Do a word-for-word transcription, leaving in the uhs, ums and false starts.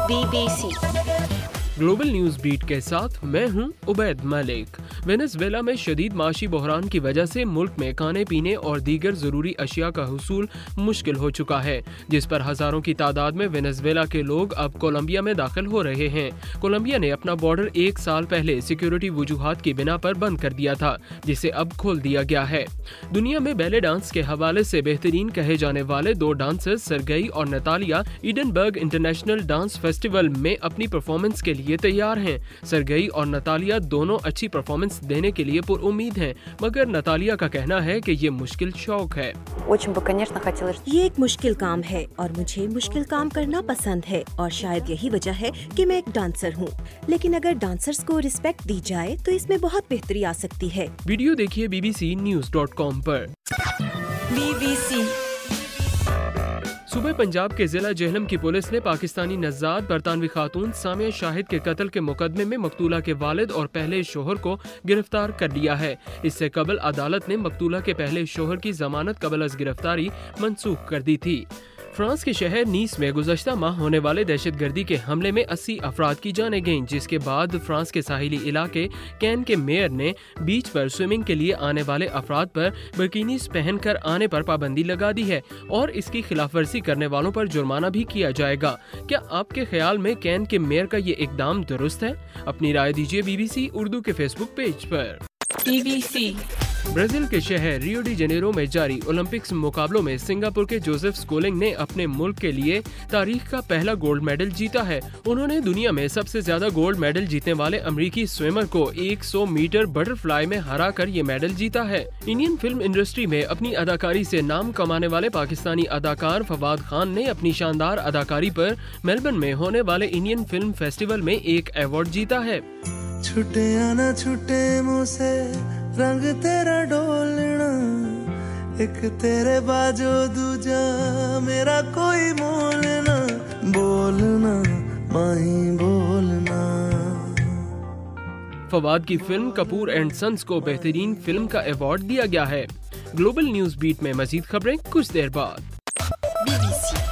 B B C global news beat के साथ मैं हूं उबैद मलिक। वेनेजुएला में शदीद माशी बहरान की वजह से मुल्क में खाने पीने और दीगर जरूरी अशिया का हुसूल मुश्किल हो चुका है, जिस पर हजारों की तादाद में वेनेजुएला के लोग अब कोलंबिया में दाखिल हो रहे हैं। कोलंबिया ने अपना बॉर्डर एक साल पहले सिक्योरिटी वजूहात की बिना पर बंद कर दिया था, जिसे अब खोल दिया गया है। दुनिया में बैले डांस के हवाले से बेहतरीन कहे जाने वाले दो डांसर्स सरगई और Natalia Edinburgh International Dance Festival में अपनी परफॉर्मेंस के लिए तैयार हैं। सरगई और नतालिया दोनों अच्छी परफॉर्मेंस देने के लिए पुरुम्मीद हैं, मगर नतालिया का कहना है कि ये मुश्किल शौक है। ये एक मुश्किल काम है और मुझे मुश्किल काम करना पसंद है और शायद यही वजह है कि मैं एक डांसर हूँ। लेकिन अगर डांसर्स को रिस्पेक्ट दी जाए तो इसमें बहुत बेहतरी आ सकती है। वीडियो देखिए B B C news dot com पर। बी बी सी सुबह पंजाब के जिला जेहलम की पुलिस ने पाकिस्तानी नज़ाद बरतानवी खातून सामिया शाहिद के कत्ल के मुकदमे में मकतूला के वालिद और पहले शोहर को गिरफ्तार कर लिया है। इससे कबल अदालत ने मकतूला के पहले शोहर की जमानत कबल अज गिरफ्तारी मनसूख कर दी थी। फ्रांस के शहर नीस में गुज़श्ता माह होने वाले दहशतगर्दी के हमले में अस्सी अफराद की जानें गईं, जिसके बाद फ्रांस के साहिली इलाके कैन के मेयर ने बीच पर स्विमिंग के लिए आने वाले अफराद पर बिकिनीज पहनकर आने पर पाबंदी लगा दी है और इसकी खिलाफवर्जी करने वालों पर जुर्माना भी किया जाएगा। क्या आपके ख्याल में कैन के मेयर का ये इकदाम दुरुस्त है? अपनी राय दीजिए बी बी सी उर्दू के फेसबुक पेज पर। बी बी सी ब्राजील के शहर रियो डी जेनेरो में जारी ओलंपिक्स मुकाबलों में सिंगापुर के जोसेफ स्कोलिंग ने अपने मुल्क के लिए तारीख का पहला गोल्ड मेडल जीता है। उन्होंने दुनिया में सबसे ज्यादा गोल्ड मेडल जीतने वाले अमेरिकी स्विमर को सौ मीटर बटरफ्लाई में हराकर ये मेडल जीता है। इंडियन फिल्म इंडस्ट्री में अपनी अदाकारी से नाम कमाने वाले पाकिस्तानी अदाकार फवाद खान ने अपनी शानदार अदाकारी पर मेलबर्न में होने वाले इंडियन फिल्म फेस्टिवल में एक अवार्ड जीता है। छुटे आना छुटे मुँह से रंग तेरा डोलना, एक तेरे बाजो दूजा मेरा कोई मोल ना, बोलना माही बोलना। फवाद की फिल्म कपूर एंड सन्स को बेहतरीन फिल्म का अवार्ड दिया गया है। ग्लोबल न्यूज बीट में मजीद खबरें कुछ देर बाद। बी बी सी